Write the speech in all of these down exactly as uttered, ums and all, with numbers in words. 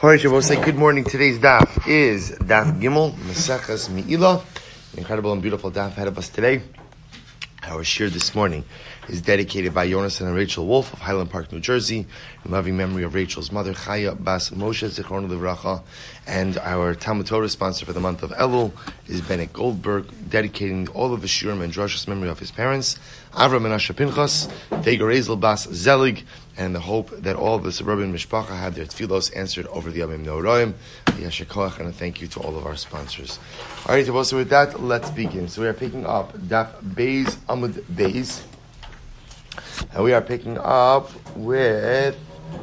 All right, Shabbos, say good morning. Today's daf is Daf Gimel, Maseches Me'ilah. An incredible and beautiful daf ahead of us today. Our shir this morning is dedicated by Yonason and Rachel Wolf of Highland Park, New Jersey, in loving memory of Rachel's mother, Chaya Bas Moshe Zichron Livracha, and our Talmud Torah sponsor for the month of Elul is Bennett Goldberg, dedicating all of his shirim and drashos memory of his parents, Avram Menashe Pinchas, Vega Rezel Bas Zelig, and the hope that all of the suburban mishpacha have their tefillos answered over the Yamim Noraim. Yasher Koach, and a thank you to all of our sponsors. All right, so with that, let's begin. So we are picking up Daf Beis Amud Beis, and we are picking up with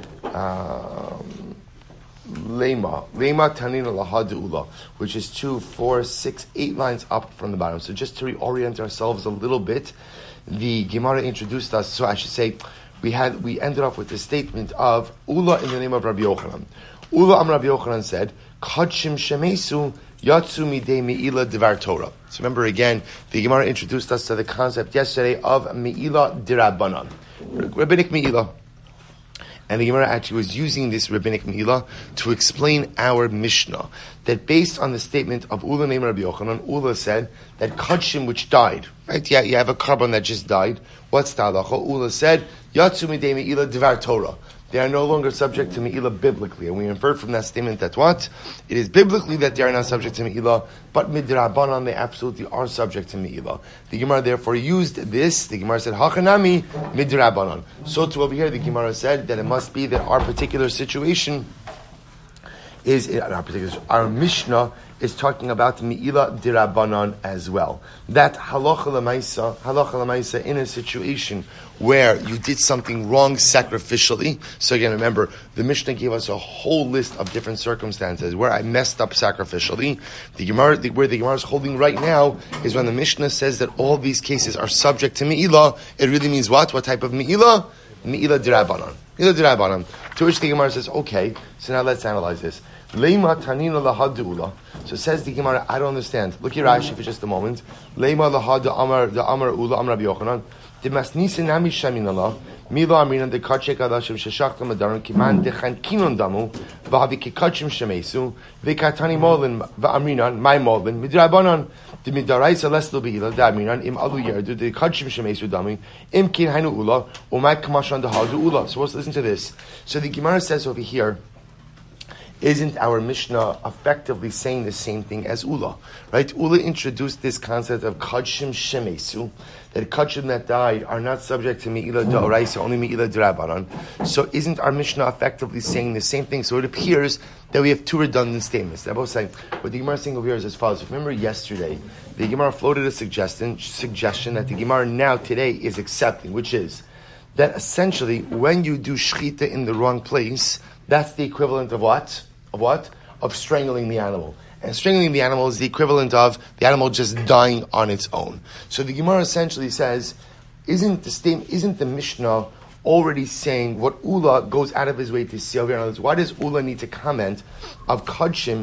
um, Lema, Lema Tanina Lahad Ula, which is two, four, six, eight lines up from the bottom. So just to reorient ourselves a little bit, the Gemara introduced us, so I should say, we had we ended off with the statement of Ula in the name of Rabbi Yochanan. Ula Am Rabbi Yochanan said, Kachim Shemesu Yatsu Midei Me'ilah Divar Torah. So remember again, the Gemara introduced us to the concept yesterday of Me'ilah Dirabanan, rabbinic Me'ilah. And the Gemara actually was using this rabbinic Me'ilah to explain our Mishnah, that based on the statement of Ula named Rabbi Yochanan, Ula said that Kachim which died, right? Yeah, you have a carbon that just died. What's the halacha? Ula said, Yatsu midei Me'ilah Divar Torah. They are no longer subject to Me'ilah biblically. And we inferred from that statement that what? It is biblically that they are not subject to Me'ilah, but midrabanan they absolutely are subject to Me'ilah. The Gemara therefore used this. The Gemara said, Hachanami midrabanan. So to over here, the Gemara said that it must be that our particular situation is, our particular, our Mishnah is talking about Me'ilah Dirabanan as well. That halacha l'maisa, halacha l'maisa in a situation where you did something wrong sacrificially. So again, remember, the Mishnah gave us a whole list of different circumstances where I messed up sacrificially. The Gemara, the, where the Gemara is holding right now is when the Mishnah says that all these cases are subject to Me'ilah. It really means what? What type of Me'ilah? Me'ilah Dirabanan. Me'ilah Dirabanan. To which the Gemara says, okay, so now let's analyze this. Leima tanina lahad ula. So says the Gemara, I don't understand. Look here, Rashi for just a moment. Leima lahad amar the amar ula amar Rabbi Yochanan. The masnisi nami shaminallah. Mila amrinan the kachek adashim sheshachtam adaron kiman dechan kinon damu v'havi kikachim shemesu v'katani molin v'amrinan my molin midrabanan the midaraisa leslo beila the amrinan im alu yerdu the kachim shemesu dami im kin hainu ula umay kamashan the hadu ula. So let's listen to this. So the Gemara says over here, isn't our Mishnah effectively saying the same thing as Ula? Right? Ula introduced this concept of Kachim Shemesu, that Kachim that died are not subject to Me'ilah D'Oraisa, only Me'ilah D'Rabanan. So isn't our Mishnah effectively saying the same thing? So it appears that we have two redundant statements. They're both saying, what the Gemara is saying over here is as follows. If you remember yesterday, the Gemara floated a suggestion, suggestion that the Gemara now today is accepting, which is that essentially when you do Shechita in the wrong place, that's the equivalent of what? Of what? Of strangling the animal. And strangling the animal is the equivalent of the animal just dying on its own. So the Gemara essentially says, isn't the same, isn't the Mishnah already saying what Ula goes out of his way to say over here? Why does Ula need to comment of Kachim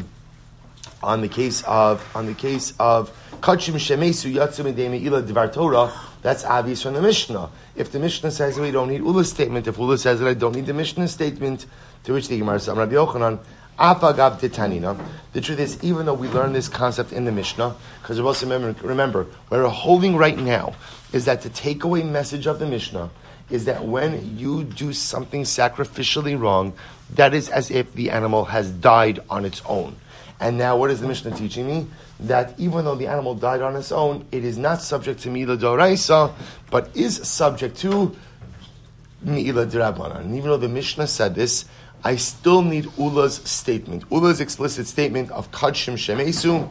on the case of on the case of Kachim Shemesu Yatsu Midei Me'ilah Divar Torah? That's obvious from the Mishnah. If the Mishnah says that we don't need Ula's statement, if Ula says that I don't need the Mishnah statement, to which the Gemara says, Rabbi Yochanan, Afagav Titanina. The truth is, even though we learn this concept in the Mishnah, because we also remember, remember, what we're holding right now is that the takeaway message of the Mishnah is that when you do something sacrificially wrong, that is as if the animal has died on its own. And now, what is the Mishnah teaching me? That even though the animal died on its own, it is not subject to Me'ilah D'Oraisa, but is subject to Me'ilah D'Rabanan. And even though the Mishnah said this, I still need Ula's statement. Ula's explicit statement of Kachim Shemesu,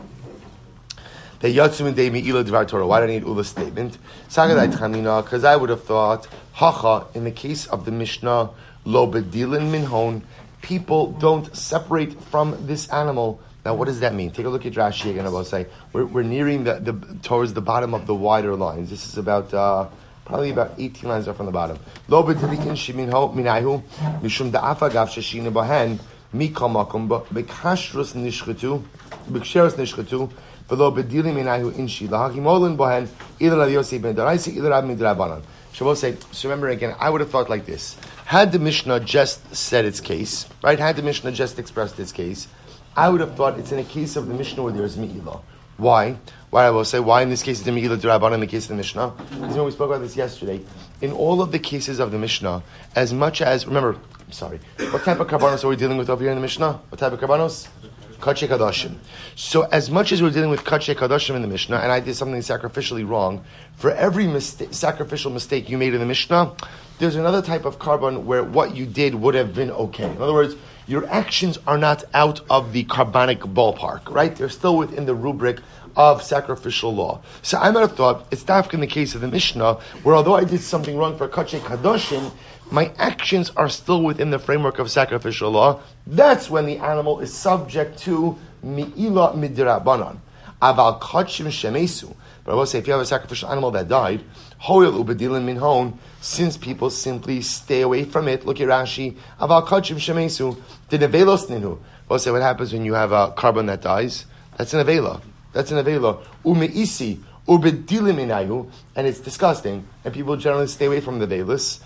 that Yatsu Midei Me'ilah Divar Torah. Why do I need Ula's statement? Because I would have thought, Hacha, in the case of the Mishnah, Lo Bedilin Minhon, people don't separate from this animal. Now, what does that mean? Take a look at Rashi again. I will say we're, we're nearing the, the towards the bottom of the wider lines. This is about uh, probably about eighteen lines up from the bottom. Lo b'dilikin sheminho minayu mishum da'afa gav sheshina bahen mikol makom b'kashrus nishchetu b'ksheros nishchetu v'lo b'dilim minayu inshi lahakimolin bahen either la yosef ben daraisi either rab midrabanan. Shabbos say, so remember again, I would have thought like this. Had the Mishnah just said its case, right? Had the Mishnah just expressed its case, I would have thought it's in a case of the Mishnah where there's Me'ilah. Why? Why I will say, why in this case is the Me'ilah D'Rabbanan in the case of the Mishnah? Because when we spoke about this yesterday, in all of the cases of the Mishnah, as much as, remember, I'm sorry, what type of karbanos are we dealing with over here in the Mishnah? What type of karbanos? Kachei Kadoshim. So as much as we're dealing with Kachei Kadoshim in the Mishnah, and I did something sacrificially wrong, for every mistake, sacrificial mistake you made in the Mishnah, there's another type of carbon where what you did would have been okay. In other words, your actions are not out of the carbonic ballpark, right? They're still within the rubric of sacrificial law. So I might have thought it's dafka in the case of the Mishnah, where although I did something wrong for Kachei Kadoshim, my actions are still within the framework of sacrificial law. That's when the animal is subject to Me'ilah Midrabanan. Aval Kachim Shemesu. But I will say, if you have a sacrificial animal that died, Hoyel Ubedilin Minhon, since people simply stay away from it, look at Rashi, Aval Kachim Shemesu, the Nevelos Ninu. I will say, what happens when you have a carbon that dies? That's an Avela. That's an Avela. Umeisi, Ubedilim Minayu, and it's disgusting, and people generally stay away from the Velas.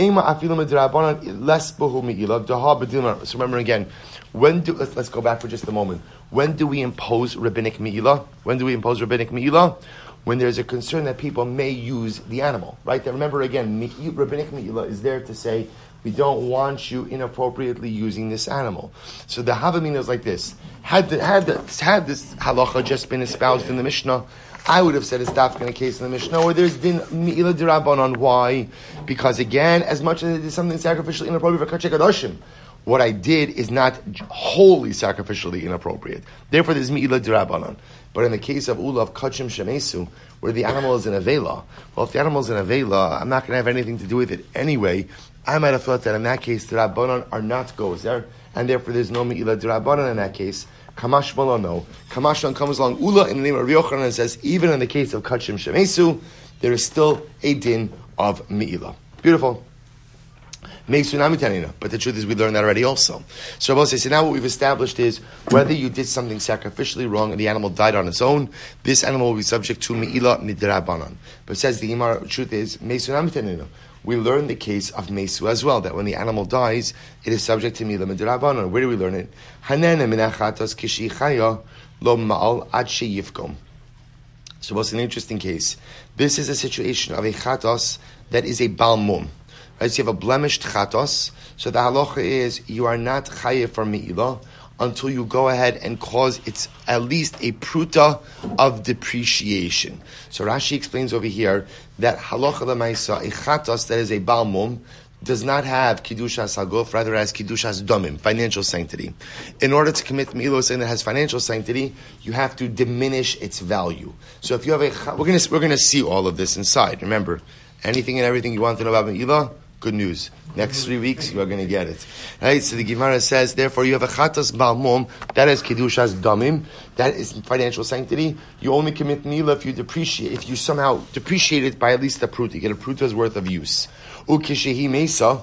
Less So remember again, when do let's, let's go back for just a moment. When do we impose rabbinic me'ilah? When do we impose rabbinic me'ilah? When there's a concern that people may use the animal, right? That remember again, me, rabbinic me'ilah is there to say we don't want you inappropriately using this animal. So the havamina is like this: had the, had the, had this halacha just been espoused in the Mishnah, I would have said it's dafka in a case in the Mishnah where there's been Me'ilah D'Rabbanan. Why? Because again, as much as it is something sacrificially inappropriate for Kachei Kadoshim, what I did is not wholly sacrificially inappropriate. Therefore, there's Me'ilah D'Rabbanan. But in the case of Ulav Kachim Shemesu, where the animal is in Avela, well, if the animal is in Avela, I'm not going to have anything to do with it anyway. I might have thought that in that case, the Rabbanan are not gozer, and therefore there's no Me'ilah D'Rabbanan in that case. Kamash Malo, no. Kamashlan comes along Ula in the name of Rabbi Yochanan and says, even in the case of Kachim Shemesu, there is still a din of Me'ilah. Beautiful. But the truth is we learned that already also. So Rabbi says, so now what we've established is whether you did something sacrificially wrong and the animal died on its own, this animal will be subject to Me'ilah Midrabanan. But says the Gemara, the truth is, we learn the case of Mesu as well, that when the animal dies, it is subject to Me'ilah Midrabanan. Where do we learn it? So what's an interesting case? This is a situation of a chatos that is a balmum. Right, so you have a blemished chatos, so the halacha is you are not chayev for Me'ilah until you go ahead and cause it's at least a pruta of depreciation. So Rashi explains over here that halacha l'maisa, a chatos that is a balmum, does not have kidushas haguf, rather has kidushas domim, financial sanctity. In order to commit me'ilah, saying that has financial sanctity, you have to diminish its value. So if you have a, we're going to we're going to see all of this inside. Remember, anything and everything you want to know about me'ilah, good news. Next three weeks, you are going to get it. Right? So the Gemara says, therefore, you have a chatas balmum, that is kedushas damim, that is financial sanctity. You only commit me'ilah if you depreciate, if you somehow depreciate it by at least a pruta. You get a pruta's worth of use. Ukishehi mesa,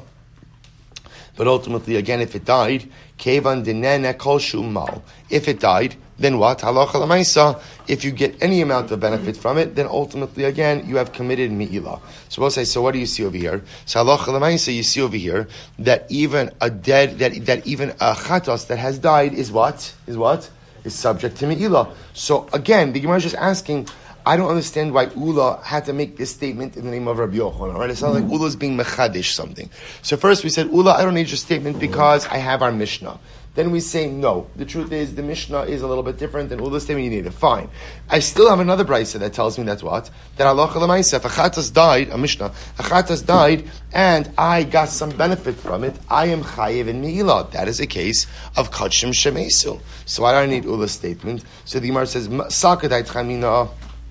but ultimately, again, if it died, kevan dinene kol shumal. If it died, then what? Halacha l'maisa. If you get any amount of benefit from it, then ultimately, again, you have committed me'ilah. So we'll say, so what do you see over here? So halacha l'maisa, you see over here that even a dead, that that even a chatos that has died is what? Is what? Is subject to me'ilah. So again, the Gemara is just asking, I don't understand why Ula had to make this statement in the name of Rabbi Yochanan. Right? It sounds like Ula is being mechadish something. So first we said, Ula, I don't need your statement because I have our Mishnah. Then we say, no. The truth is, the Mishnah is a little bit different than Ula's statement. You need it. Fine. I still have another brisa that tells me that's what? That Allah Chalamaisa, if a chatas died, a Mishnah, a chatas died, and I got some benefit from it, I am chayiv in me'ilah. That is a case of kachim shemesu. So why do I need Ula's statement? So the Gemara says, sakadai tchamina.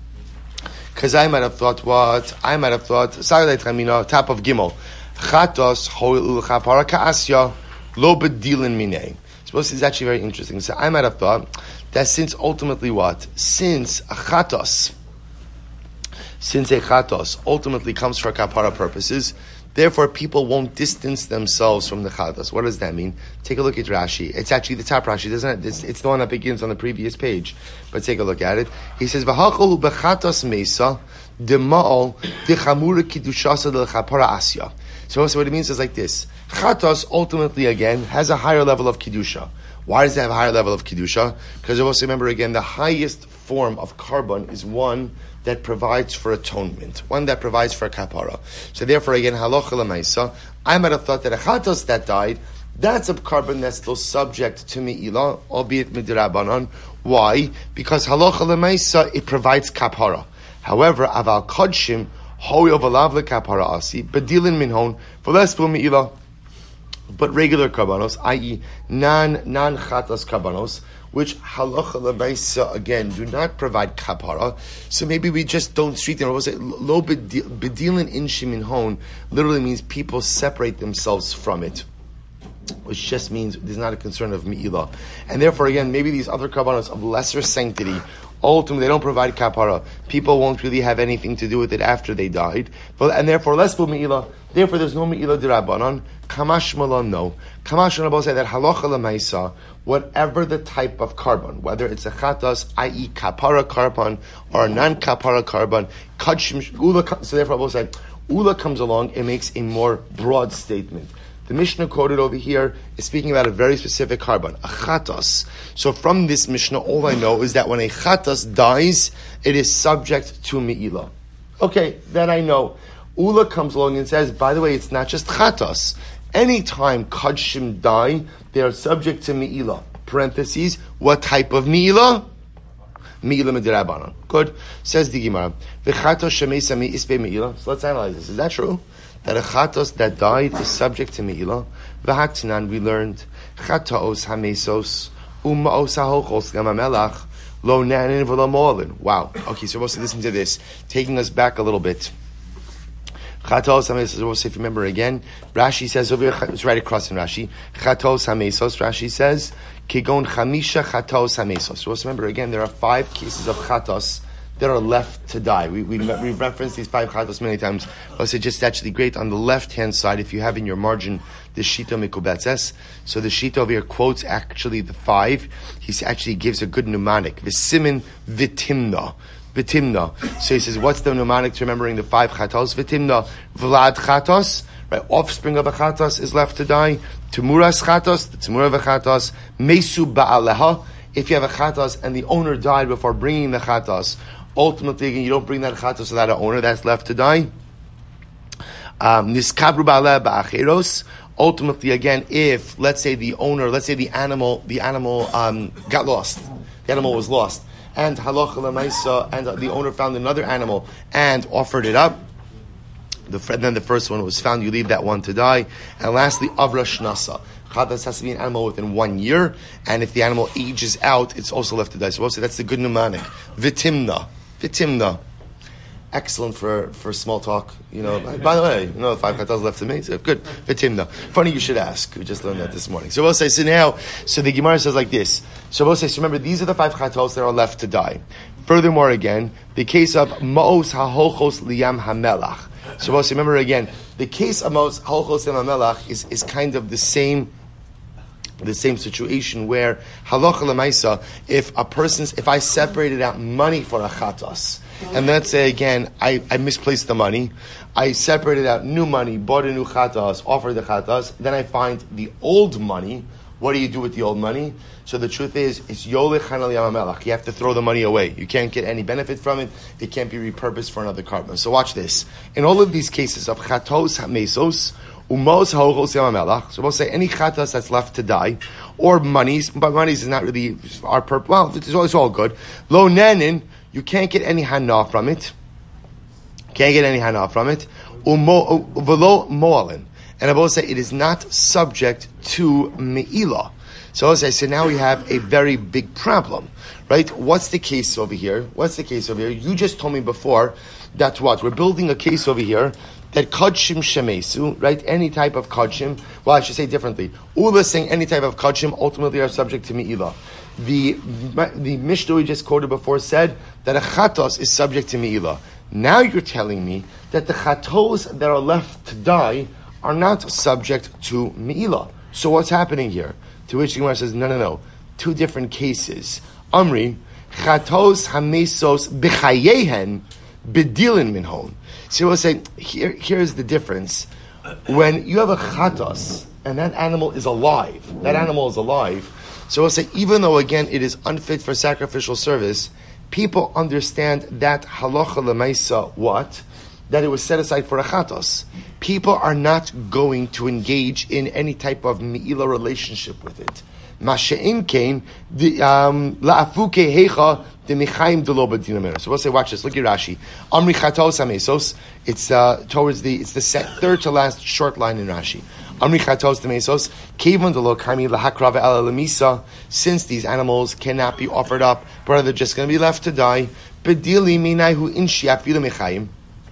Because I might have thought what? I might have thought, Sagadai Tramina, top of Gimel. Chatos, Hoil Chapara Kaasya, Lo Bedilin Minei. So this is actually very interesting. So I might have thought that since ultimately what? Since a Chatos, since a Chatos ultimately comes for Kapara purposes, Therefore, people won't distance themselves from the chatos. What does that mean? Take a look at Rashi. It's actually the top Rashi, doesn't it? It's, it's the one that begins on the previous page. But take a look at it. He says, "V'hacholu bechatos mesa dema'ol dechamura kidushasa delchapara asya." So, so what it means is like this: chatos ultimately again has a higher level of kedusha. Why does it have a higher level of kedusha? Because you also remember again, the highest form of carbon is one that provides for atonement, one that provides for kapara. So therefore, again, halacha l'maisa, I might have thought that a chatos that died, that's a carbon that's still subject to me'ilah, albeit midrabanan. Why? Because halacha l'maisa, it provides kapara. However, aval kodshim, hoy ovalav lekapara asi, bedilin minhon, v'lespu me'ilah. But regular karbanos, that is non, non-chatas karbanos, which halacha l'maisa, again, do not provide kapara. So maybe we just don't treat them. Say, lo bedilin in shiminhon literally means people separate themselves from it, which just means there's not a concern of mi'ilah. And therefore, again, maybe these other karbanos of lesser sanctity, ultimately, they don't provide kapara. People won't really have anything to do with it after they died. But, and therefore, less bu me'ilah. Therefore, there's no me'ilah d'Rabbanan. Kamash malon, no. Kamash malon say that halacha l'maisa, whatever the type of carbon, whether it's a chatas, that is kapara carbon, or a non-kapara carbon, kachim, ula, so therefore, Rabbi said, ula comes along and makes a more broad statement. The Mishnah quoted over here is speaking about a very specific carbon, a chatas. So from this Mishnah, all I know is that when a chatas dies, it is subject to me'ilah. Okay, then I know. Ula comes along and says, by the way, it's not just chatas. Anytime kadshim die, they are subject to me'ilah. Parentheses, what type of me'ilah? Me'ilah midrabanan. Good. Says the Gemara. V'chatos shemesa mi ispe me'ilah. So let's analyze this. Is that true? That a chatos that died is subject to me'ilah. V'haktinan, we learned, chataos hamesos, uma'os hahochos gamamelach, lo nanin v'lo mo'alin. Wow. Okay, so we're supposed to listen to this. Taking us back a little bit. Chatos hamesos, if you remember again, Rashi says over here, it's right across in Rashi, chatos hamesos, Rashi says, kigon chamisha chatos hamesos. So remember again, there are five cases of chatos that are left to die. We, we, we've referenced these five chatos many times. But it's just actually great on the left-hand side, if you have in your margin the Shita Mikubetzes. So the Shita over here quotes actually the five. He actually gives a good mnemonic. V'simin v'timna. V'timna. So he says, what's the mnemonic to remembering the five chatos? V'timna. Vlad chatos. Right, offspring of a chatos is left to die. Tumuras chatos. The tumura of a chatos. Mesu ba'aleha. If you have a chatos and the owner died before bringing the chatos, ultimately, again, you don't bring that chatos without an owner that's left to die. Niskabru ba'aleh ba'acheros. Ultimately, again, if let's say the owner, let's say the animal, the animal um, got lost, the animal was lost, and halacha l'maisa, and the owner found another animal and offered it up. The, then the first one was found. You leave that one to die. And lastly, avra shnasa. Chatas has to be an animal within one year, and if the animal ages out, it's also left to die. So that's the good mnemonic. Vitimna. Vitimna. Excellent for, for small talk. You know, by the way, you know, the five chatas left to me. So good. Vitimna. Funny you should ask. We just learned that this morning. So we'll say, so now, so the Gemara says like this. So we'll say, so remember, these are the five chatos that are left to die. Furthermore, again, the case of ma'os ha'holchos liyam hamelach. So we'll say, remember again, the case of ma'os ha'holchos liyam hamelach is, is kind of the same the same situation where halacha l'maisa, if a person's, if I separated out money for a chatas, and let's say again, I, I misplaced the money, I separated out new money, bought a new chatas, offered the chatas, then I find the old money, what do you do with the old money? So the truth is, it's yolech hanal yamamelach. You have to throw the money away. You can't get any benefit from it. It can't be repurposed for another carbon. So watch this. In all of these cases of chatos hamesos, umos haochos yamamelach. So we'll say any chatas that's left to die, or monies, but monies is not really our purpose. Well, it's all, it's all good. Lo nenin, you can't get any hana from it. Can't get any hana from it. Umo velo moalin. And I will say it is not subject to me'ilah. So I'll say, so now we have a very big problem, right? What's the case over here? What's the case over here? You just told me before that what? We're building a case over here that kodshim shemesu, right? Any type of kodshim, well, I should say differently. Ula saying any type of kodshim ultimately are subject to me'ilah. The, the Mishnah we just quoted before said that a chatos is subject to me'ilah. Now you're telling me that the chatos that are left to die are not subject to me'ilah. So what's happening here? To which the Gemara says, no, no, no. Two different cases. Amri, chatos hamesos b'chayehen bedilin minhon. So we'll say, here, here's the difference. When you have a chatos, and that animal is alive, that animal is alive, so we'll say, even though, again, it is unfit for sacrificial service, people understand that halacha lemaisa, what? That it was set aside for a chatos. People are not going to engage in any type of me'ilah relationship with it. Masha'in kain la'afuke hecha de michaim de lo b'dinamera. So we'll say, watch this. Look at Rashi. Amri chatos hamesos. It's uh, towards the it's the set, third to last short line in Rashi. Amri chatos hamesos kevon de lo kami lahakrava ala lemisa. Since these animals cannot be offered up, but they're just going to be left to die. Bedili minayhu inshi afilu michaim.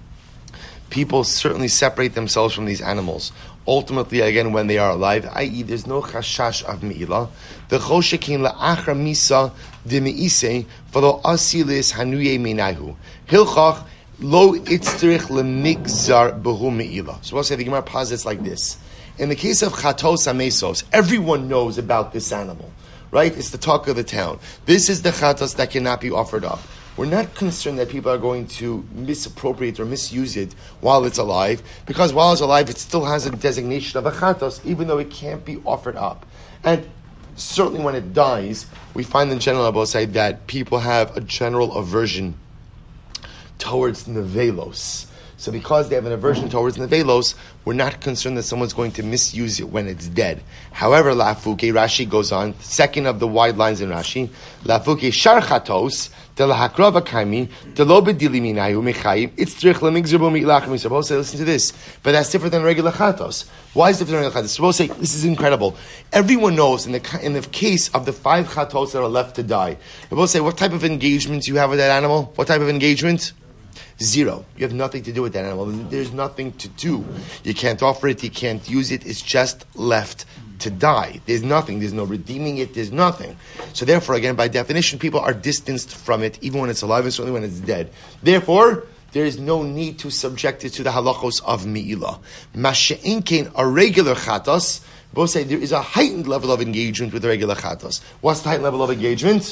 People certainly separate themselves from these animals. Ultimately, again, when they are alive, that is, there's no chashash of me'ilah. The choshekin la'achra misa de me'ise v'lo asilis hanuye me'nahu. Hilchach lo itzterich lemigzar behu me'ilah. So we'll say the Gemara posits like this. In the case of chatos hamesos, everyone knows about this animal, right? It's the talk of the town. This is the chatos that cannot be offered up. We're not concerned that people are going to misappropriate or misuse it while it's alive, because while it's alive, it still has a designation of a chatos, even though it can't be offered up. And certainly when it dies, we find in general, Abba say, that people have a general aversion towards nevelos. So because they have an aversion towards nevelos, we're not concerned that someone's going to misuse it when it's dead. However, Lafuke, Rashi goes on, second of the wide lines in Rashi, Lafuke shar chatos, de lahakrava kaimi, de lo bedili minayu mechayim, it's trich lemigzerbo mi'ilachim. Suppose say, listen to this, but that's different than regular chatos. Why is it different than regular chatos? Suppose say, this is incredible. Everyone knows in the in the case of the five chatos that are left to die, suppose say, what type of engagement you have with that animal? What type of engagement? Zero. You have nothing to do with that animal. There's nothing to do. You can't offer it. You can't use it. It's just left to die. There's nothing. There's no redeeming it. There's nothing. So therefore, again, by definition, people are distanced from it, even when it's alive and certainly when it's dead. Therefore, there is no need to subject it to the halachos of me'ilah. Masha'inkein, a regular chatos, both say there is a heightened level of engagement with the regular chatos. What's the heightened level of engagement?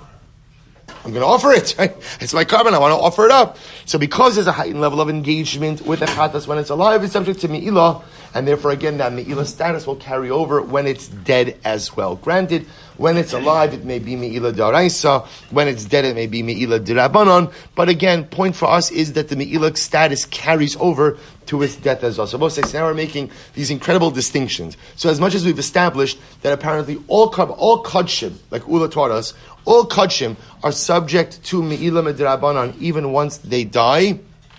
I'm going to offer it. Right? It's my carbon. I want to offer it up. So because there's a heightened level of engagement with the chatas when it's alive, it's subject to me'ilah, and therefore again that me'ilah status will carry over when it's dead as well. Granted, when it's alive, it may be me'ilah daraisa. When it's dead, it may be me'ilah dirabanan. But again, point for us is that the me'ilah status carries over to its death as well. So both say, now we're making these incredible distinctions. So as much as we've established that apparently all all kadshim, like Ula taught us, all kadshim are subject to me'ilah midrabanan even once they die.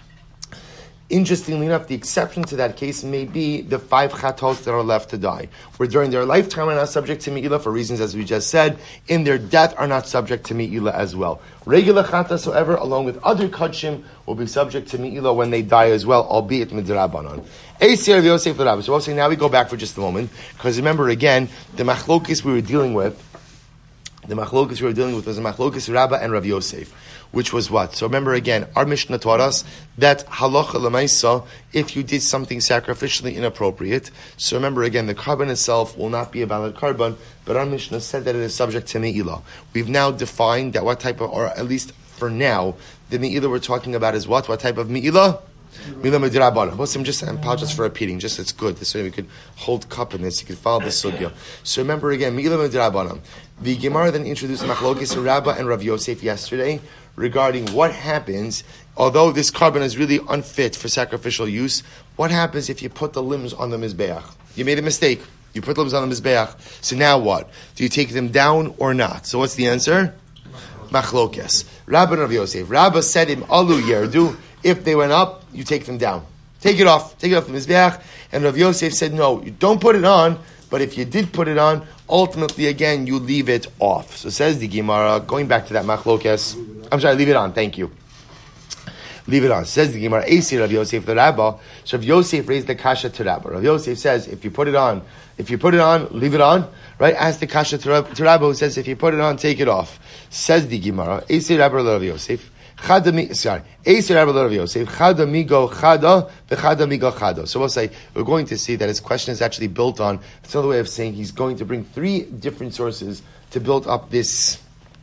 Interestingly enough, the exception to that case may be the five chatos that are left to die, where during their lifetime are not subject to me'ilah for reasons as we just said, in their death are not subject to me'ilah as well. Regular chatas, however, along with other kadshim, will be subject to me'ilah when they die as well, albeit midrabanan. Eisir of Yosef l'Rabbi. So we'll say now we go back for just a moment, because remember again, the machlokis we were dealing with, the machlokis we were dealing with was the machlokis Rabbah and Rav Yosef, which was what? So remember again, our Mishnah taught us that halacha l'maisa, if you did something sacrificially inappropriate, so remember again, the carbon itself will not be a valid carbon, but our Mishnah said that it is subject to me'ilah. We've now defined that what type of, or at least for now, the me'ilah we're talking about is what? What type of me'ilah? Me'ilah midrabanan. Bosim, just I apologize for repeating, just it's good. This way we could hold cup in this, you could follow the sugya. So remember again, me'ilah midrabanan. The Gemara then introduced machlokis Rabbah and Rav Yosef yesterday regarding what happens, although this carbon is really unfit for sacrificial use, what happens if you put the limbs on the mizbeach? You made a mistake. You put the limbs on the mizbeach. So now what? Do you take them down or not? So what's the answer? Machlokes. Rabbah and Rav Yosef. Rabbah said in alu yerdu, if they went up, you take them down. Take it off. Take it off the mizbeach. And Rav Yosef said, no, you don't put it on, but if you did put it on, ultimately, again, you leave it off. So says the Gemara, going back to that machlokes, I'm sorry, leave it on, thank you. Leave it on. Says the Gemara, Eisir Rav Yosef the Rabbah. So Rav Yosef raised the kasha to Rabbah. Rav Yosef says, if you put it on, if you put it on, leave it on. Right? Ask the kasha to Rabbah, who says, if you put it on, take it off. Says the Gemara, Eisir Rabbah Rav Yosef. Chada, sorry, Eiser Rabbi Rav Yosef, Chada migo chada, v'chada migo chada. So we'll say, we're going to see that his question is actually built on, it's another way of saying he's going to bring three different sources to build up this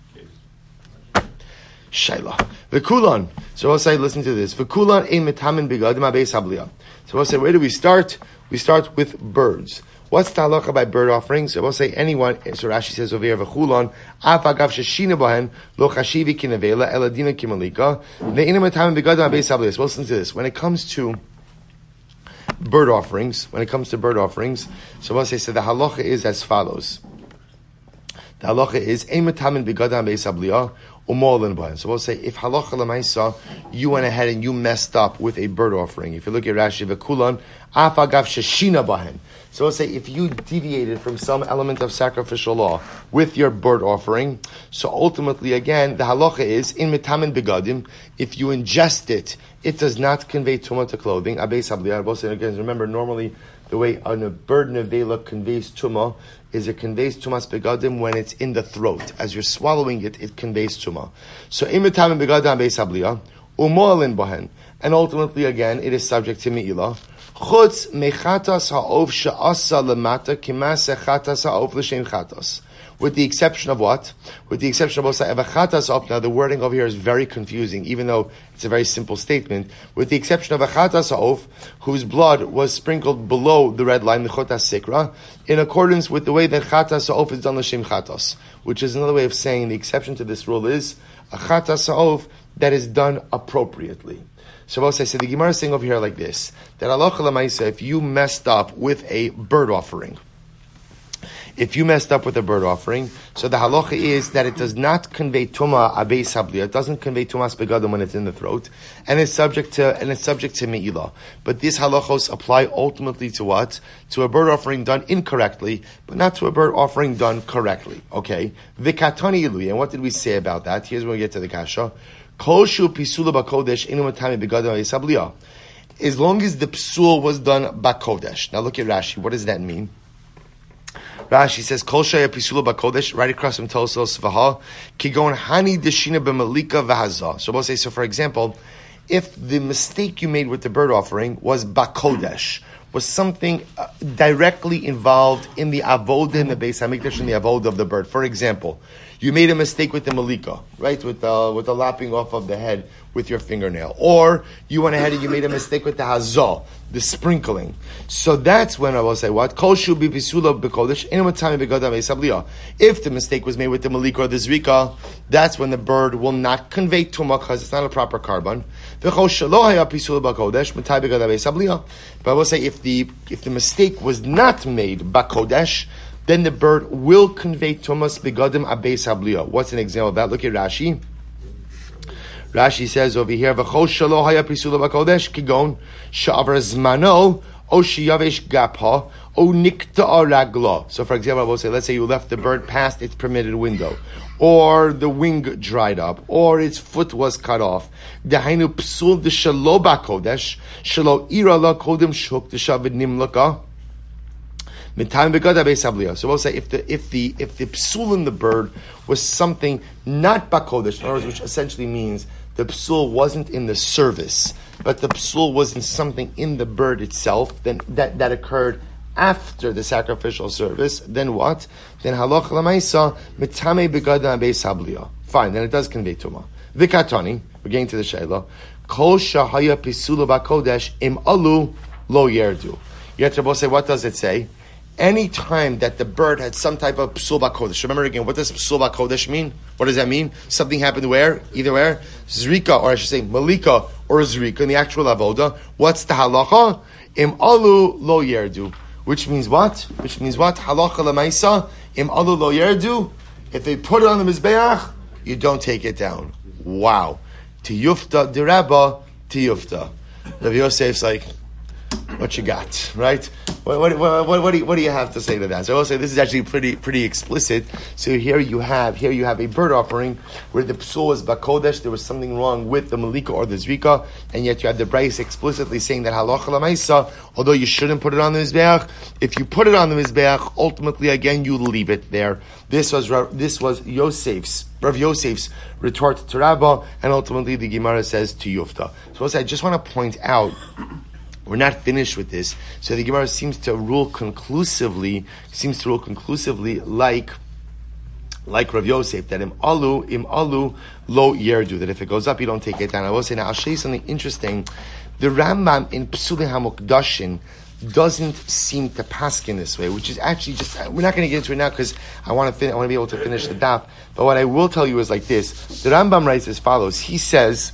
Shaila. V'kulan. So we'll say, listen to this. V'kulan ein metamin begadim abeis habliya. So we'll say, where do we start? We start with birds. What's the halacha by bird offerings? So we'll say anyone, so Rashi says over here, v'chulan, af agav sheshina bohen, lo chashivi kinevela, eladina kimalika, ve'ina metamin begadim abeis habliya. So listen to this. When it comes to bird offerings, when it comes to bird offerings, so we'll say, so the halacha is as follows. The halacha is, ein metamin begadim abeis habliya, so we'll say, if halacha l'maisa, you went ahead and you messed up with a bird offering. If you look at Rashi, v'kulan, af agav sheshina bahen. So we'll say, if you deviated from some element of sacrificial law with your bird offering, so ultimately, again, the halacha is, in metamin begadim, if you ingest it, it does not convey tumah to clothing. Abeis habliya. We'll say again, remember, normally, the way a bird nevela conveys tumah is it conveys tumas begadim when it's in the throat. As you're swallowing it, it conveys tumah. So imitam begadim beis habliya umoalin bohen, and ultimately again it is subject to me'ilah. Chutz mechatas ha'ov she'asa lemata kimas chatas ha'ov l'shem chatas. With the exception of what? With the exception of chatas ha'ov. Now the wording over here is very confusing, even though it's a very simple statement. With the exception of a chatas ha'ov, whose blood was sprinkled below the red line, the chotas sikra, in accordance with the way that chatas ha'ov is done l'shem chatas, which is another way of saying the exception to this rule is a chatas ha'ov that is done appropriately. So I'll say, so the Gemara is saying over here like this, that halacha l'maisa, if you messed up with a bird offering, if you messed up with a bird offering, so the halacha is that it does not convey tumah abeis habliya. It doesn't convey tumas begadim when it's in the throat, and it's subject to and it's subject to me'ilah. But these halachos apply ultimately to what? To a bird offering done incorrectly, but not to a bird offering done correctly. Okay, v'katani iluya. And what did we say about that? Here's when we get to the kasha. Kol shu pisula bakodesh inu matami begadim abeis habliya. As long as the psul was done bakodesh. Now look at Rashi. What does that mean? Rashi says, Kol shaya pisula bakodesh, right across from Tosos Vaha, kigon hani deshina b'malika v'hazah. So we'll say, so for example, if the mistake you made with the bird offering was bakodesh, was something uh, directly involved in the avodah in the Beis Hamikdash, in the avodah of the bird. For example, you made a mistake with the malika, right, with the, with the lopping off of the head with your fingernail. Or you went ahead and you made a mistake with the hazah, the sprinkling. So that's when I will say, what? Kol shu bi pisula b'kodesh, inu matami begadam beis habliya. If the mistake was made with the malika or the zrika, that's when the bird will not convey tumah because it's not a proper carbon. V'chol shelo haya pisula b'kodesh, matami begadam beis habliya. But I will say, if the, if the mistake was not made b'kodesh, then the bird will convey tumas begadim abeis habliya. What's an example of that? Look at Rashi. Rashi says over here, "V'chol shelo haya pisula b'kodesh kigon she'avar zmano o sheyavesh gapha o nikta'a ragla." So, for example, I will say, let's say you left the bird past its permitted window, or the wing dried up, or its foot was cut off. Dehainu psul de shelo b'kodesh shelo ira la kodem shuk de shavid nimlaka. So we'll say if the if the if the psul in the bird was something not bakodesh, in other words, which essentially means the psul wasn't in the service, but the psul wasn't something in the bird itself, then that, that occurred after the sacrificial service, then what? Then halach lamaisa mitame begadim beis habliya. Fine, then it does convey tumah. Vikatani, we're getting to the shayla. Kol shahaya pisula bakodesh im alu lo yerdu. You have to say, what does it say? Any time that the bird had some type of psul bakodesh. Remember again, what does psul bakodesh mean? What does that mean? Something happened where? Either where? Zrika, or I should say malika, or zrika, in the actual avoda. What's the halacha? Im alu lo yerdu. Which means what? Which means what? Halacha lemaisa, im alu lo yerdu. If they put it on the mizbeach, you don't take it down. Wow. Tiyufta dirabba, tiyufta. Rabbi Yosef's like, What you got, right? What, what, what, what, what, do you, what do you have to say to that? So I will say this is actually pretty pretty explicit. So here you have here you have a bird offering where the psul was bakodesh. There was something wrong with the malika or the zvika, and yet you have the brayse explicitly saying that halacha lamaisa, although you shouldn't put it on the mizbeach, if you put it on the mizbeach, ultimately again you leave it there. This was this was Yosef's Rav Yosef's retort to Rabbah, and ultimately the Gemara says to Yufta. So also, I just want to point out. We're not finished with this. So the Gemara seems to rule conclusively, seems to rule conclusively like, like Rav Yosef, that im alu, im alu, lo yerdu, that if it goes up, you don't take it down. I will say, now I'll show you something interesting. The Rambam in Psulei HaMukdashin doesn't seem to paskin this way, which is actually just, we're not going to get into it now because I want to fin- I want to be able to finish the daf. But what I will tell you is like this. The Rambam writes as follows. He says,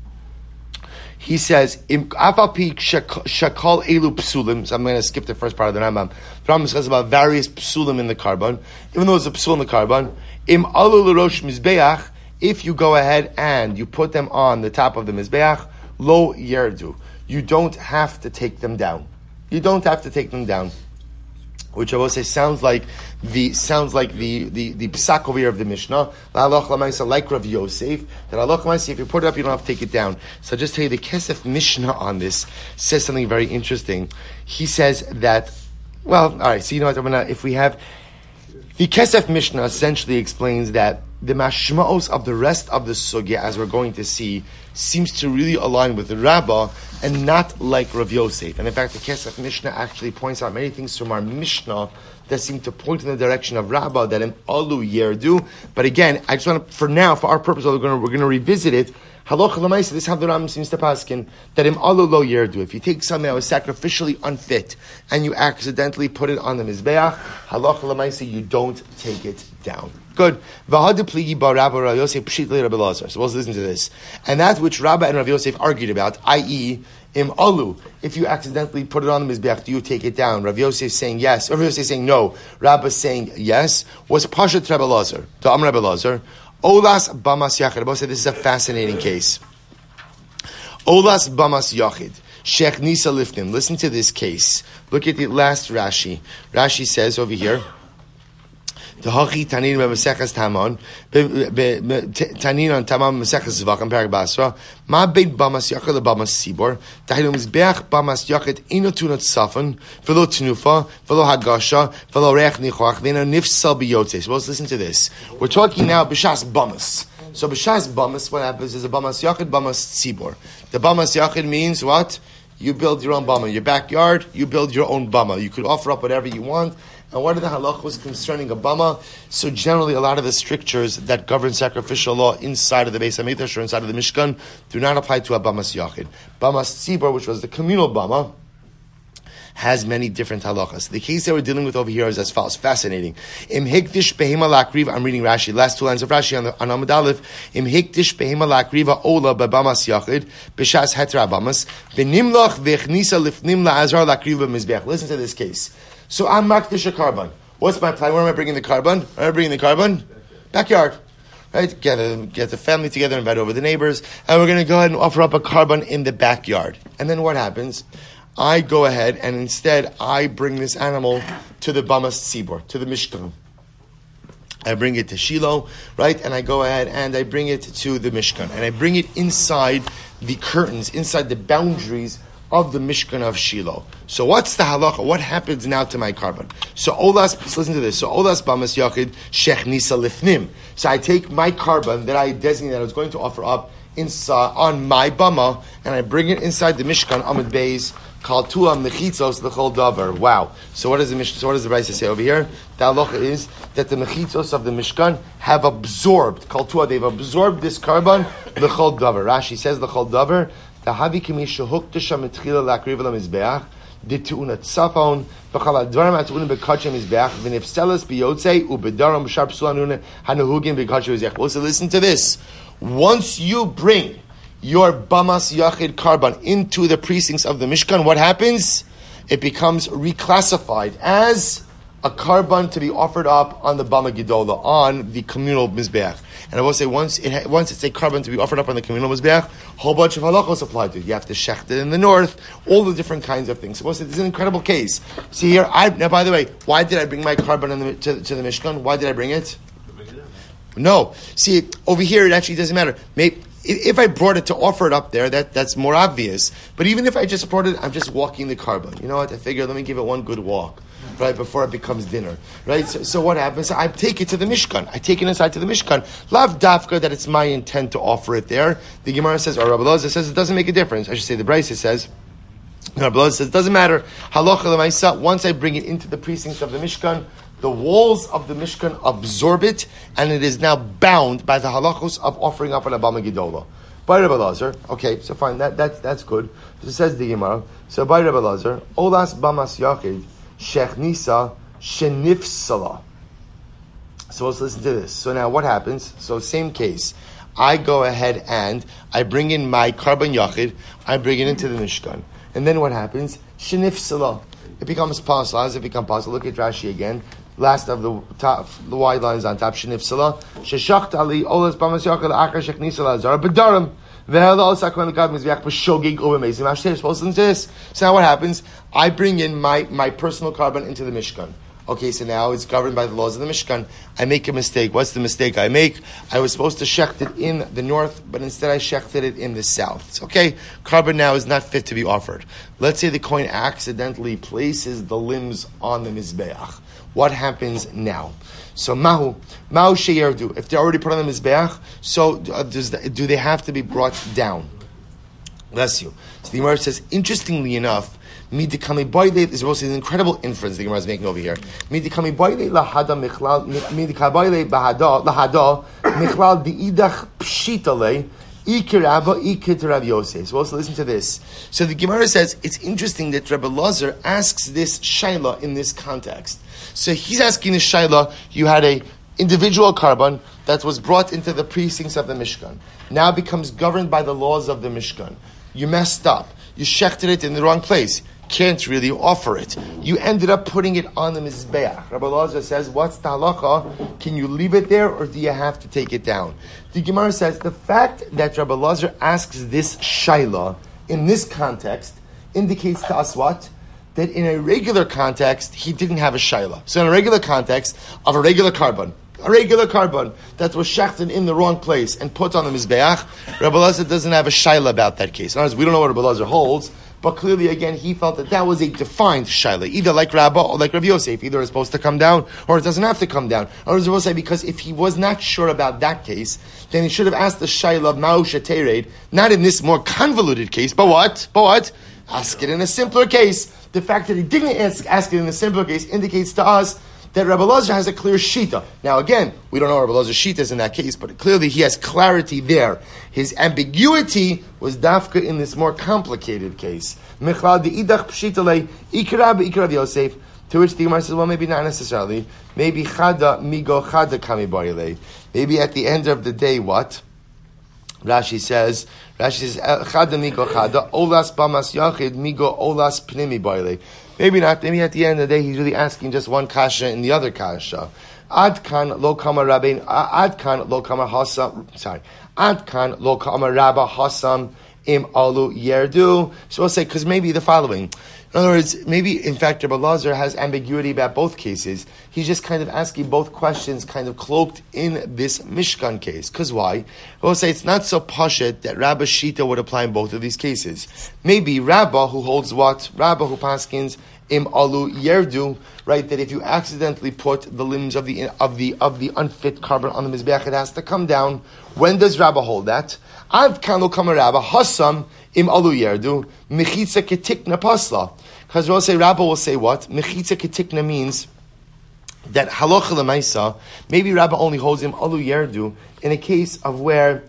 He says, "Afalpi shakal elu psulim." So I'm going to skip the first part of the Rambam. The Rambam says about various psulim in the carbon. Even though there's a psul in the carbon, im alu l'rosh mizbeach. If you go ahead and you put them on the top of the mizbeach, lo yerdu. You don't have to take them down. You don't have to take them down. Which I will say sounds like the sounds like the the the psak over here of the Mishnah. La'alach l'maisa like Rav Yosef. That alach l'maisa, if you put it up, you don't have to take it down. So I'll just tell you the Kesef Mishnah on this says something very interesting. He says that, well, all right. So you know what? I'm gonna if we have the Kesef Mishnah essentially explains that the mashmaos of the rest of the sugya, as we're going to see, seems to really align with the Rabbah and not like Rav Yosef. And in fact, the Kesef Mishnah actually points out many things from our Mishnah that seem to point in the direction of Rabbah, that in alu yerdu. But again, I just want to, for now, for our purpose, we're going to, we're going to revisit it. Halacha l'maisa, this is how the Rambam seems to paskin, that im alu lo yerdu. If you take something that was sacrificially unfit and you accidentally put it on the mizbeach, halacha l'maisa, you don't take it down. Good. So let's listen to this. And that which Rabbah and Rav Yosef argued about, that is, im alu, if you accidentally put it on the mizbeach, do you take it down? Rav Yosef saying yes, Rav Yosef saying no, Rabbah saying yes, was Pashat Rebbe Lazar, to Am Rebbe Lazar. Olas Bamas Yachid. Rabbi said this is a fascinating case. Olas Bamas Yachid. Shech Nisa Lifnim. Listen to this case. Look at the last Rashi. Rashi says over here, the Hachi Tanin Meseches Tamon, Tanin on Tamam Meseches Zvachim Perek Basra, Ma Bein Bamas Yachid Le Bamas Sibor, Tahilum Zbeach Bamas Yachid Ino Tunat Safon, Velo Tnufa, Velo Hagasha, Velo Reach Nichoach, Veno Nifsal Biyotes. Well, let's listen to this. We're talking now B'Shas Bamas. So B'Shas Bamas, what happens is a Bamas Yachid, Bamas Sibor. The Bamas Yachid means what? You build your own bama. Your backyard, you build your own bama. You could offer up whatever you want. And what are the halachos concerning a bama? So generally, a lot of the strictures that govern sacrificial law inside of the Beis HaMikdash or inside of the Mishkan do not apply to a bamas yachid. Bamas tzibor, which was the communal bama, has many different halachas. The case that we're dealing with over here is as follows. Fascinating. Im hikdish behema lakriva. I'm reading Rashi. Last two lines of Rashi on, the, on Amud Aleph. Im hikdish behema lakriva ola bebamas yachid b'shas hetra bamas v'nimloch v'chnisa lifnim la'azar lakriva mizbeach. Listen to this case. So I'm makdish a carbon. What's my plan? Where am I bringing the carbon? Where am I bringing the carbon? Backyard. Right? Get, a, get the family together, invite over the neighbors, and we're going to go ahead and offer up a carbon in the backyard. And then what happens? I go ahead and instead I bring this animal to the Bamas Tzibor, to the Mishkan. I bring it to Shiloh, right? And I go ahead and I bring it to the Mishkan. And I bring it inside the curtains, inside the boundaries of the Mishkan of Shiloh. So what's the halacha? What happens now to my carbon? So Olas, listen to this. So Olas Bamas Yachid Shech Nisa Lifnim. So I take my carbon that I designated I was going to offer up inside, on my bama, and I bring it inside the Mishkan, Amud Beis, Kaltua mechitzos l'chol davar. Wow. So what does the Mishkan? So what does the Brayse say over here? The halacha is that the mechitzos of the Mishkan have absorbed Kaltua. They've absorbed this carbon l'chol davar. Rashi says l'chol davar. The havi kimi shehukta shamitchila lakriv lamizbeach. Dituuna tzafon v'chal advarim atunim bekachem mizbeach v'nifselas biyotze ubedaram b'shar psulanuna hanuhugim bekachem mizbeach. Well, so listen to this. Once you bring your Bamas Yachid carbon into the precincts of the Mishkan, what happens? It becomes reclassified as a carbon to be offered up on the Bama Gedola, on the communal Mizbeach. And I will say, once it ha- once it's a carbon to be offered up on the communal Mizbeach, a whole bunch of halachos apply to it. You have to shecht it in the north, all the different kinds of things. So I will say, this is an incredible case. See here, I, now by the way, why did I bring my carbon in the, to, to the Mishkan? Why did I bring it? No. See, over here, it actually doesn't matter. Maybe, if I brought it to offer it up there, that, that's more obvious. But even if I just brought it, I'm just walking the carbon. You know what? I figure, let me give it one good walk, right, before it becomes dinner, right? So, so what happens? I take it to the Mishkan. I take it inside to the Mishkan. Lav dafka that it's my intent to offer it there. The Gemara says, or Rabbi Loza says, it doesn't make a difference. I should say the Brisa says, Rabbi Loza says, it doesn't matter. Halacha l'maisa, once I bring it into the precincts of the Mishkan, the walls of the Mishkan absorb it, and it is now bound by the halachos of offering up an Abama Gedola. By Rabbi Lazar, okay, so fine, that, that's that's good. So says the Gemara. So by Rabbi Lazar, Olas Bamas Yachid, Shech Nisa, Shenifsala. So let's listen to this. So now what happens? So same case. I go ahead and I bring in my carbon Yachid, I bring it into the Mishkan. And then what happens? Shenifsala. It becomes possible. How does it become possible? Look at Rashi again. Last of the top, the wide lines on top. Shenifsala. Sheshacht ali olas bamas yachid achar shechnisa lazar bedarim vehela also when the god mizbeach b'shogig over mezim. I'm supposed to listen to this. So now what happens? I bring in my, my personal carbon into the Mishkan. Okay, so now it's governed by the laws of the Mishkan. I make a mistake. What's the mistake I make? I was supposed to shecht it in the north, but instead I shechted it in the south. It's okay, carbon now is not fit to be offered. Let's say the coin accidentally places the limbs on the Mizbeach. What happens now? So mahu, mahu sheyerdu. If they're already put on the Mizbeach, so uh, does the, do they have to be brought down? Bless you. So the Gemara says, interestingly enough, Midikami boyle is also an incredible inference the Gemara is making over here. Midikami boyle lahada michlal midikami boyle bahada lahada michlal diidach pshitale ikiraba ikit Rav Yosef. So also listen to this. So the Gemara says it's interesting that Rabbi Lazar asks this shaila in this context. So he's asking this shaila. You had a individual carbon that was brought into the precincts of the Mishkan. Now becomes governed by the laws of the Mishkan. You messed up. You shechted it in the wrong place. Can't really offer it. You ended up putting it on the Mizbeach. Rabbi Lazar says, what's the halacha? Can you leave it there or do you have to take it down? The Gemara says, the fact that Rabbi Lazar asks this shaila in this context indicates to us what? That in a regular context, he didn't have a shaila. So in a regular context of a regular carbon, a regular carbon that was shechted in the wrong place and put on the Mizbeach, Rabbi Lazar doesn't have a shaila about that case. In other words, we don't know what Rabbi Lazar holds, but clearly, again, he felt that that was a defined shaila, either like Rabbah or like Rabbi Yosef. Either it's supposed to come down or it doesn't have to come down. Or as I will say, because if he was not sure about that case, then he should have asked the shaila of Ma'u Shetered, not in this more convoluted case, but what? But what? Ask it in a simpler case. The fact that he didn't ask, ask it in a simpler case indicates to us that Rabbi Lazar has a clear shita. Now again, we don't know Rabbi Lazar's shita is in that case, but clearly he has clarity there. His ambiguity was dafka in this more complicated case. Michlal de'idach pshitale ikra be'ikra Yosef. To which the Gemara says, well, maybe not necessarily. Maybe chada migo chada kami barile. Maybe at the end of the day, what? Rashi says, Rashi says, chada migo chada olas bamas yachid migo olas pnimi barile. Maybe not. Maybe at the end of the day, he's really asking just one kasha in the other kasha. Ad kan lo kama rabbein. Ad kan lo kama hasam. Sorry. Ad kan lo kama rabba hasam im alu yerdu. So we'll say because maybe the following. In other words, maybe in fact Rabbi Lazar has ambiguity about both cases. He's just kind of asking both questions, kind of cloaked in this Mishkan case. Because why? We'll say it's not so pashut that Rabba Shita would apply in both of these cases. Maybe Rabba who holds what? Rabba who paskins im alu yerdu, right? That if you accidentally put the limbs of the of the of the unfit carbon on the mizbeach, it has to come down. When does Rabba hold that? Ad kan lo kama Rabba hasam im alu yerdu mechitza ketikna pasla. Because we'll say Rabba will say what? Mechitza ketikna means that halacha lemaisa. Maybe Rabba only holds im alu yerdu in a case of where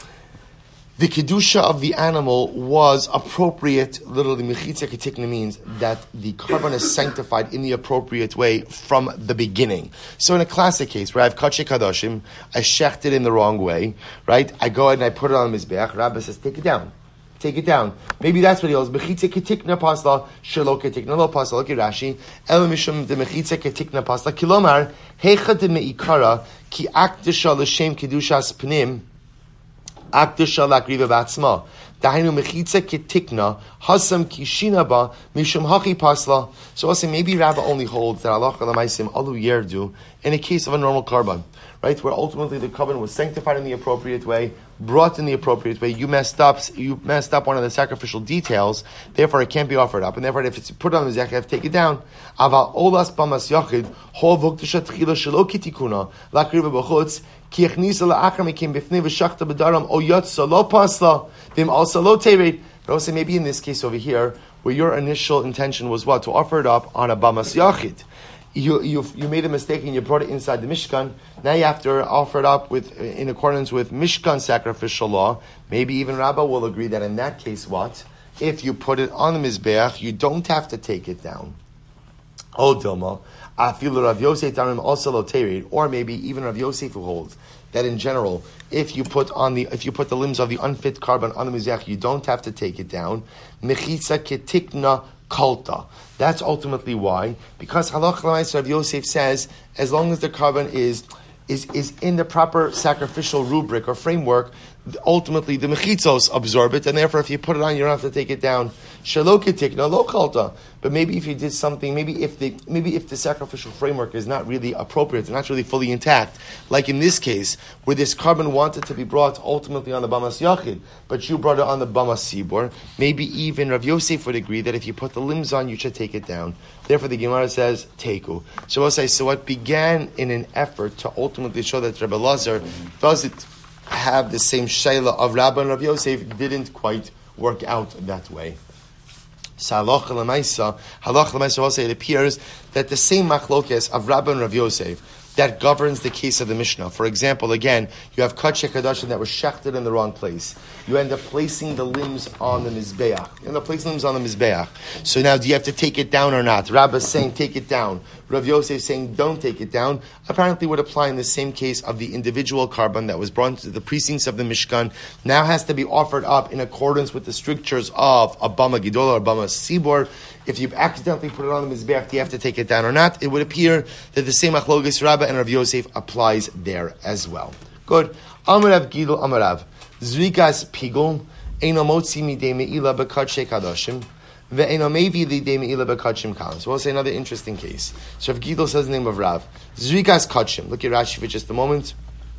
the kedusha of the animal was appropriate. Literally, mechitza ketikna means that the carbon is sanctified in the appropriate way from the beginning. So in a classic case where I have kache kadoshim, I shecht it in the wrong way, right? I go ahead and I put it on the mizbeach. Rabbi says, take it down. take it down. Maybe that's what he holds. Mechitza ketikna pasla, shelo ketikna lo pasla. Look at Rashi. El mishum de mechitza ketikna pasla. Kilomar, hecha de meikara, ki akdesha l'shem kedushas pnim, akdesha l'akriva batzma. Dahainu mechitza ketikna, hasam kishina ba, mishum hachi pasla. So also maybe Rabbah only holds that Allah l'maisim alu yerdu in a case of a normal carbon. Right, where ultimately the covenant was sanctified in the appropriate way, brought in the appropriate way. You messed up. You messed up one of the sacrificial details. Therefore, it can't be offered up. And therefore, if it's put on the mizbeach, you have to take it down. Aval olas bamas yachid hol v'ukdusha tchila shelo kitikuna lakriva b'chutz ki echnisa la'achar mekim b'fnei v'shachta b'daram o yotza lo pasla v'im also lo tered. But also maybe in this case over here, where your initial intention was what? To offer it up on a bamas yachid. You, you you made a mistake and you brought it inside the Mishkan. Now you have to offer it up with in accordance with Mishkan sacrificial law. Maybe even Rabbah will agree that in that case, what? If you put it on the Mizbeach, you don't have to take it down. Oh, Dilma. Afilu Rav Yosef Darim also lo terid, or maybe even Rav Yosef who holds that in general, if you put on the if you put the limbs of the unfit carbon on the Mizbeach, you don't have to take it down. Mechitza ketikna Kalta. That's ultimately why, because Halach L'Maisa Rav Yosef says, as long as the carbon is is is in the proper sacrificial rubric or framework, ultimately the mechitzos absorb it, and therefore if you put it on, you don't have to take it down. Shelo ketikna lo kalta. But maybe if you did something, maybe if the maybe if the sacrificial framework is not really appropriate, it's not really fully intact, like in this case, where this carbon wanted to be brought ultimately on the Bamas Yachid, but you brought it on the Bamas Sibor, maybe even Rav Yosef would agree that if you put the limbs on, you should take it down. Therefore the Gemara says, Teku. So we'll say, so what began in an effort to ultimately show that Rebbe Lazar doesn't have the same shayla of Rabba and Rav Yosef didn't quite work out that way. So halach l'maisa, halach l'maisa also it appears that the same machlokes of Rabba and Rav Yosef that governs the case of the Mishnah. For example, again, you have kacheh kadashim that was shechted in the wrong place. You end up placing the limbs on the mizbeach. You end up placing limbs on the mizbeach. So now, do you have to take it down or not? Rabbah saying take it down. Rav Yosef saying don't take it down. Apparently, would apply in the same case of the individual carbon that was brought to the precincts of the Mishkan. Now has to be offered up in accordance with the strictures of a bama gidola or bama sibor. If you've accidentally put it on the mizbeach, do you have to take it down or not? It would appear that the same achlogis Rabbah and Rav Yosef applies there as well. Good. Amarav Gidol Amarav Zrikas Pigol Eino Motzi Midei Meila B'Kadshei Kadoshim Ve'eino Mevi Lidei Meila B'Kadshim Kalim. So we'll say another interesting case. So Rav Gidol says the name of Rav Zrikas Kadshim. Look at Rashi for just a moment.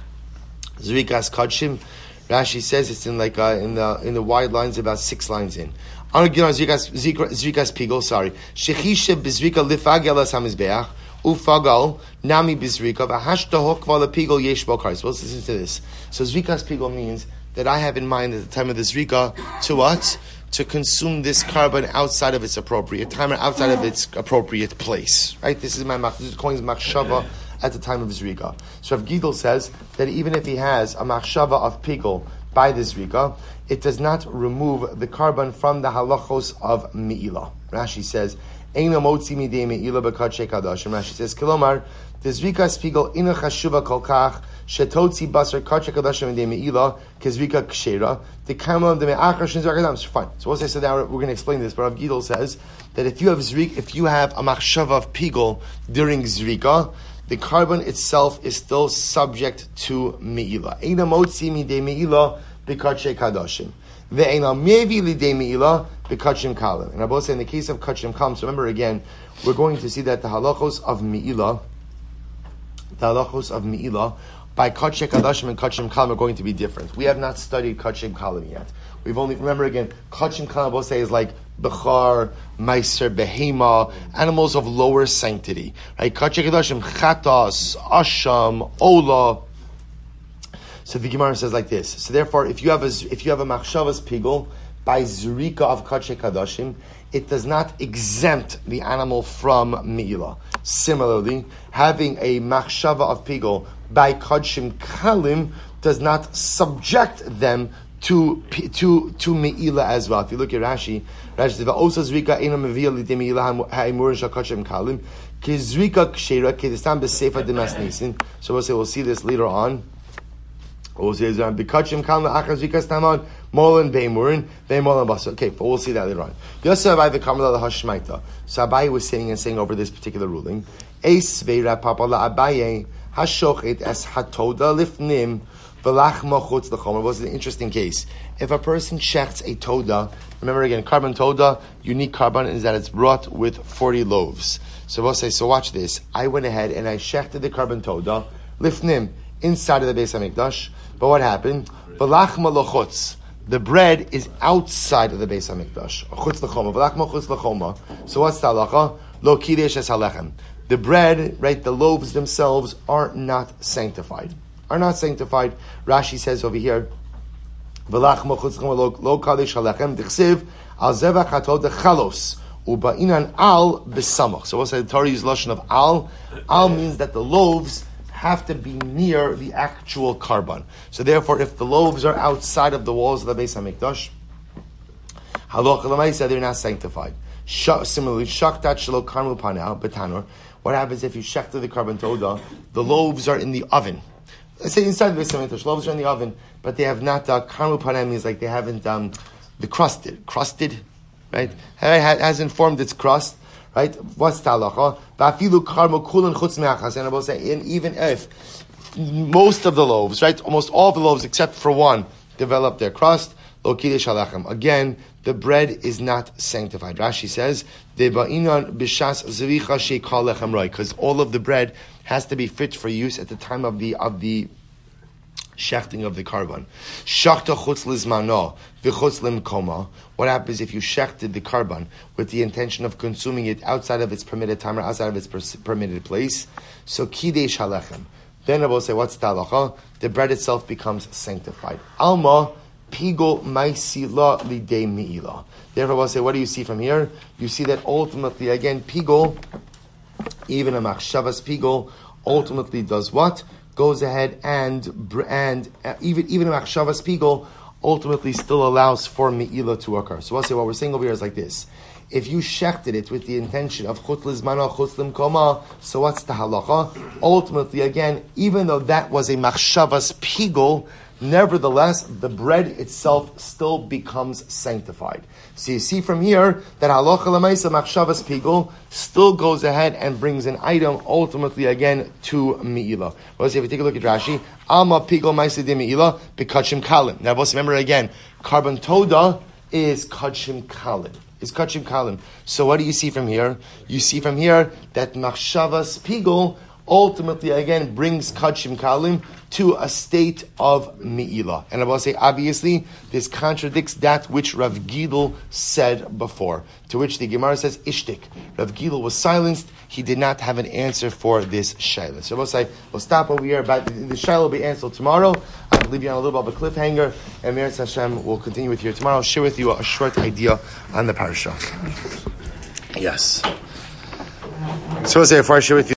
Zrikas Kadshim. Rashi says it's in like uh, in the in the wide lines, about six lines in. Zrikas Pigol, sorry. Shechisha B'Zrika Lifagel As HaMizbeach Ufagal Nami B'Zrika V'Hashta Hokva Lepigol Yesh Bokar. So let's listen to this. So Zrikas Pigol means that I have in mind at the time of the Zrika to what? To consume this carbon outside of its appropriate time or outside of its appropriate place. Right? This is my this is Kohen's machshava at the time of Zrika. So Rav Gidol says that even if he has a machshava of Pigol by the Zrika, it does not remove the carbon from the halachos of Me'ilah. Rashi says, Eino motzi midei Me'ilah b'kadshei kadashim. Rashi says, Kilomar, the Zrika Pigol ina chashuva kol kach, shetotzi basar kadshei kadashim midei Me'ilah, kezrika kshera, the kamal de me'achar shin zrakadam. Fine. So we'll say, so now we're going to explain this, but Rav Gidol says that if you have Zrika, if you have a machshava of Pigol during Zrika, the carbon itself is still subject to Me'ilah. Eino motzi midei Me'ilah b'kadshei kadoshim. Ve'ena mevi lidei me'ilah b'kadshim kalim. And I both say in the case of kachim kalim, so remember again, we're going to see that the halachos of me'ilah, the halachos of me'ilah, by kachim kadoshim and kachim kalim are going to be different. We have not studied kachim kalim yet. We've only, remember again, kachim kalim, both say is like bechar, meiser, behema, animals of lower sanctity. Right? Kachim kadoshim, chatas, asham, ola. So the Gemara says like this. So therefore, if you have a if you have a machshavas pigul by zrika of kachei kadashim, it does not exempt the animal from me'ilah. Similarly, having a machshava of pigul by kachim kalim does not subject them to to to me'ilah as well. If you look at Rashi, Rashi says also zrika ina mevia lidei me'ilah ha'imur shel kachim kalim ki zrika kshera ki destam b'sefa demas nisin. So we'll say we'll see this later on. We'll see Bikachim Kan Achazvikas Taman Molan Beimurin Beimolan Bas. Okay, but we'll see that later on. Yosabai the Kamala the Hashmaita. So Abaye was saying and saying over this particular ruling. Eis Veira Papala Abaye Hashochet Es Hatoda Lifnim Velachma Chutz Lechom. It was an interesting case. If a person shechts a toda, remember again, carbon toda, unique carbon is that it's brought with forty loaves. So we'll say, so watch this. I went ahead and I shechted the carbon toda, lifnim, inside of the Beis HaMikdash. But what happened? Velachma lochutz. The bread is outside of the Beis HaMikdash. Chutz lechoma. Velachma chutz lechoma. So what's the halacha? Lo kidesh es halechem. The bread, right, the loaves themselves are not sanctified. Are not sanctified. Rashi says over here, Velachma chutz lechoma lo kadesh halechem. Dichsiv al zevach hatod chalos. Uba'inan al besamach. So we'll say the Torah uses lashon of al. Al means that the loaves have to be near the actual carbon. So therefore, if the loaves are outside of the walls of the Beis HaMikdash, halacha l'maisa, they're not sanctified. Similarly, shaktat shelo karmu panel betanor. What happens if you shechta the carbon toda? The loaves are in the oven. Let's say inside the Beis HaMikdash, loaves are in the oven, but they have not uh, karmu panel means like they haven't um, the crusted, crusted, right? It hasn't formed its crust. Right? What's talacha? Ba'afilu karmo kulan chutz me'achas. And I will say, and even if most of the loaves, right, almost all the loaves except for one, develop their crust, lo kidesh halachem. Again, the bread is not sanctified. Rashi says, deba'inan b'shas zvicha sheikal lechem roi, because all of the bread has to be fit for use at the time of the of the shechting of the carbon. Shachta chutz lizmano v'chutz limkoma. What happens if you shechted the carbon with the intention of consuming it outside of its permitted time or outside of its per- permitted place? So kidesh halechem. Then I will say, what's talacha? The bread itself becomes sanctified. Alma pigol maisila lidei miila. Therefore, I will say, what do you see from here? You see that ultimately, again, pigol, even a machshavas pigol, ultimately does what? Goes ahead and and uh, even even a machshavas pigol ultimately still allows for me'ila to occur. So we'll say what we're saying over here is like this. If you shechted it with the intention of chutz lizmano, chutz limkoma, so what's the halacha? Ultimately, again, even though that was a machshavas pigol, nevertheless, the bread itself still becomes sanctified. So you see from here that halacha l'maisa machshavas pigol still goes ahead and brings an item ultimately again to me'ila. Well, if you take a look at Rashi, alma pigol maisa de me'ila bekachim kalim. Now, let's remember again, carbon toda is kachim kalim. Is kachim kalim. So what do you see from here? You see from here that machshavas pigol ultimately again brings kachim kalim to a state of me'ila. And I will say, obviously, this contradicts that which Rav Gidl said before, to which the Gemara says, ishtik. Rav Gidl was silenced. He did not have an answer for this shaila. So I will say, we'll stop over here, but the shaila will be answered tomorrow. I'll leave you on a little bit of a cliffhanger, and Meretz Hashem will continue with you tomorrow. I'll share with you a short idea on the parasha. Yes. So I'll say, before I share with you,